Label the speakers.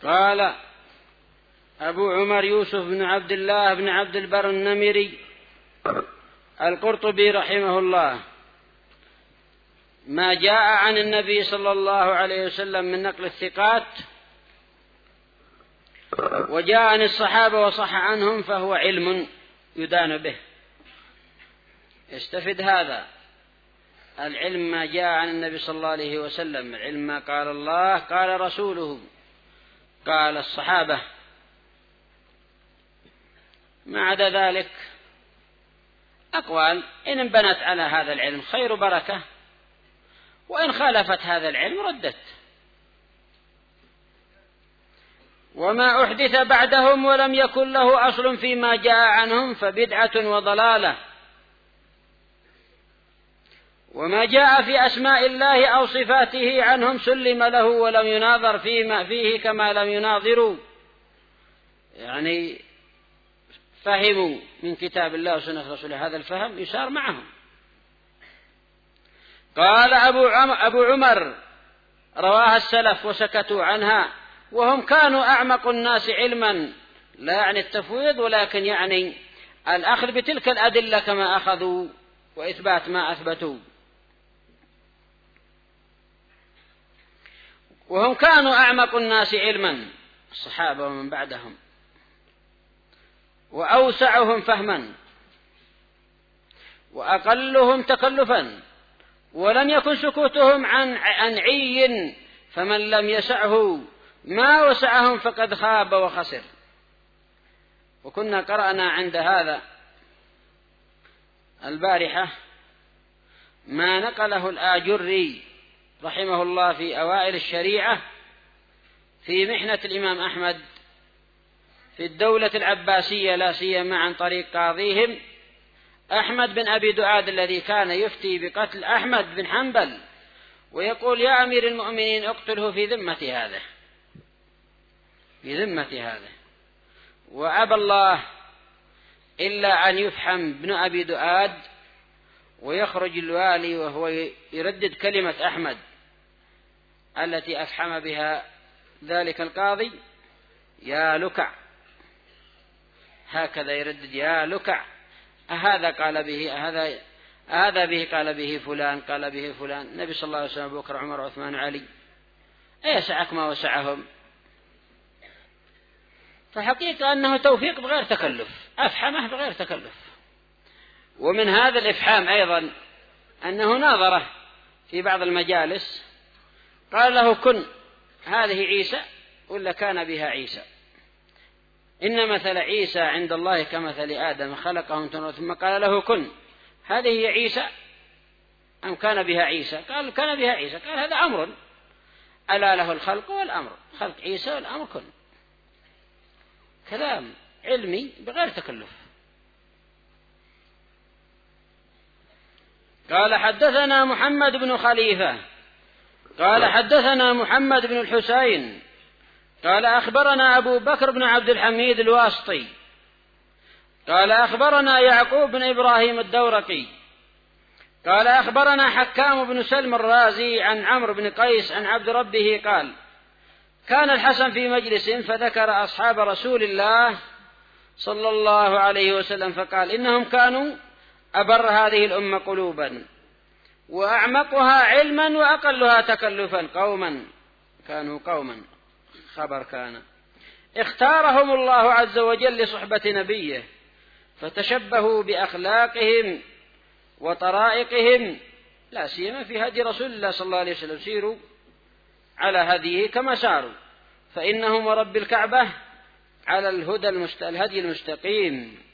Speaker 1: قال أبو عمر يوسف بن عبد الله بن عبد البر النمري القرطبي رحمه الله: ما جاء عن النبي صلى الله عليه وسلم من نقل الثقات وجاء عن الصحابة وصح عنهم فهو علم يدان به. استفد هذا العلم ما جاء عن النبي صلى الله عليه وسلم، العلم ما قال الله قال رسوله قال الصحابة. ما عدا ذلك أقوال إن انبنت على هذا العلم خير بركة، وإن خالفت هذا العلم ردت. وما أحدث بعدهم ولم يكن له أصل فيما جاء عنهم فبدعة وضلالة. وما جاء في أسماء الله أو صفاته عنهم سلم له ولم يناظر فيما فيه كما لم يناظروا، يعني فهموا من كتاب الله وسنة رسوله، هذا الفهم يسار معهم. قال أبو عمر: رواها السلف وسكتوا عنها، وهم كانوا أعمق الناس علما، لا يعني التفويض ولكن يعني الأخذ بتلك الأدلة كما أخذوا وإثبات ما أثبتوا. وهم كانوا أعمق الناس علما الصحابة ومن بعدهم، وأوسعهم فهما، وأقلهم تكلفا، ولم يكن سكوتهم عن عي، فمن لم يسعه ما وسعهم فقد خاب وخسر. وكنا قرأنا عند هذا البارحة ما نقله الآجري رحمه الله في أوائل الشريعة في محنة الإمام أحمد في الدولة العباسية، لا سيما عن طريق قاضيهم أحمد بن أبي دؤاد الذي كان يفتي بقتل أحمد بن حنبل، ويقول: يا أمير المؤمنين اقتله في ذمة هذا، وأبى الله إلا أن يفحم ابن أبي دؤاد ويخرج الوالي وهو يردد كلمة أحمد التي أفحم بها ذلك القاضي: يا لكع، هكذا يردد: يا لكع، أهذا قال به، هذا به قال به فلان، قال به فلان. النبي صلى الله عليه وسلم، أبو بكر، عمر، عثمان، علي، أيسعك ما وسعهم؟ فحقيقة أنه توفيق بغير تكلف، أفحمه بغير تكلف. ومن هذا الإفحام أيضا أنه ناظره في بعض المجالس، قال له: كن هذه عيسى ولا كان بها عيسى؟ إن مثل عيسى عند الله كمثل آدم خلقه من تراب ثم قال له كن، هذه هي عيسى أم كان بها عيسى؟ قال: كان بها عيسى. قال: هذا أمر، ألا له الخلق والأمر، خلق عيسى والأمر كن. كلام علمي بغير تكلف. قال: حدثنا محمد بن خليفة قال: حدثنا محمد بن الحسين قال: أخبرنا أبو بكر بن عبد الحميد الواسطي قال: أخبرنا يعقوب بن إبراهيم الدورقي قال: أخبرنا حكام بن سلم الرازي عن عمرو بن قيس عن عبد ربه قال: كان الحسن في مجلس فذكر أصحاب رسول الله صلى الله عليه وسلم فقال: إنهم كانوا أبر هذه الأمة قلوبا وأعمقها علما وأقلها تكلفا، كانوا قوما خبر كان اختارهم الله عز وجل لصحبة نبيه، فتشبهوا بأخلاقهم وطرائقهم، لا سيما في هدي رسول الله صلى الله عليه وسلم، سيروا على هديه كما ساروا، فإنهم ورب الكعبة على الهدي المستقيم.